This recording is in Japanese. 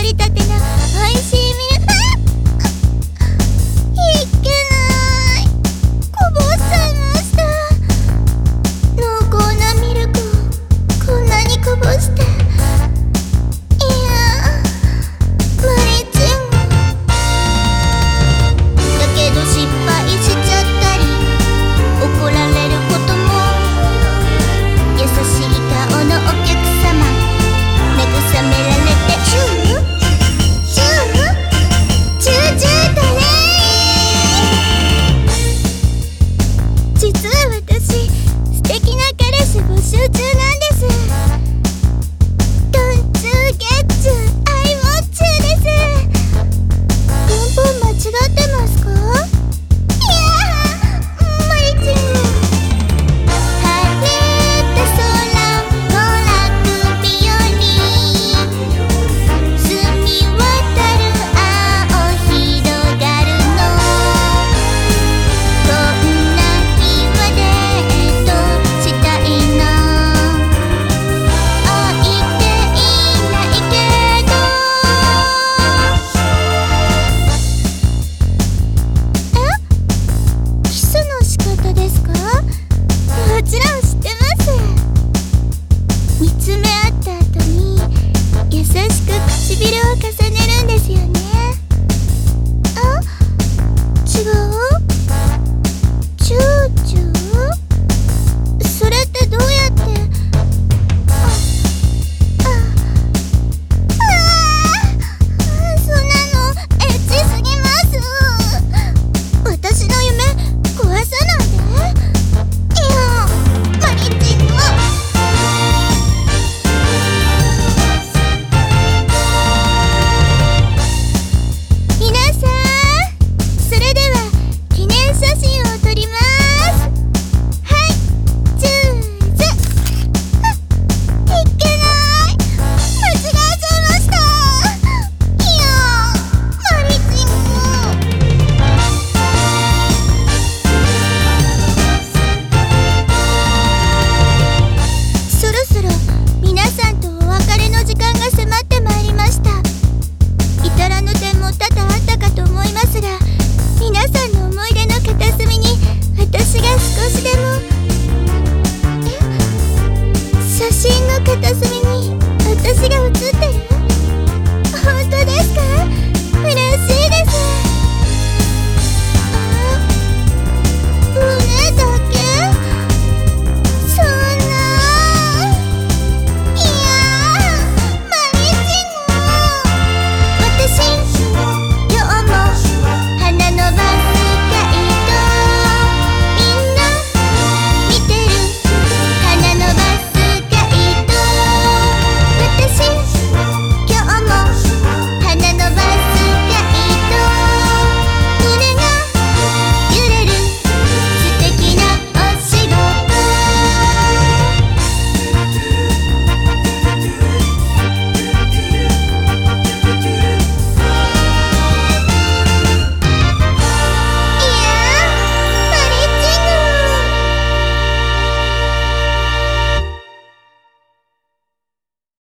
りたての美味しいミルク。いけない、こぼしちゃいました。濃厚なミルクをこんなにこぼして、いや無理チン。だけど失敗しちゃったり怒られることも、優しい顔のお客様慰められてチューチューチューチューだね。実は私素敵な彼氏募集中なんです。ドンチューゲッチューアイモッチューです。根本間違ってますか？いやー無理チン。晴れた空娯楽日和、澄み渡る青広がるの。こんな日はデートしたいな。置いていないけど。キスの仕方ですか？もちろん知ってます。見つめ合った後に優しく唇を重